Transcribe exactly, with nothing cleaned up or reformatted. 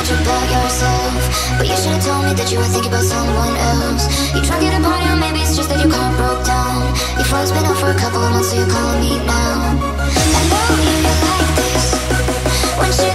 much about yourself, but you should've told me that you were thinking about someone else. You drunk at a party, or maybe it's just that your car broke down. Your phone's been off for a couple of months, so you're calling me now. I know you like this when she